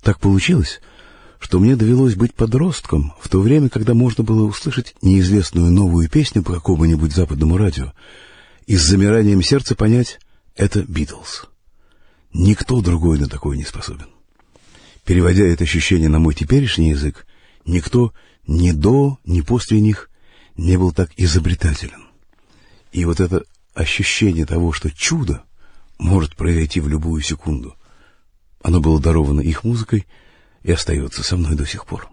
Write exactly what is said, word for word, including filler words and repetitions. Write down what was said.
Так получилось, что мне довелось быть подростком в то время, когда можно было услышать неизвестную новую песню по какому-нибудь западному радио и с замиранием сердца понять — это «Битлз». Никто другой на такое не способен. Переводя это ощущение на мой теперешний язык, никто ни до, ни после них не был так изобретателен. И вот это ощущение того, что чудо может произойти в любую секунду, оно было даровано их музыкой и остается со мной до сих пор.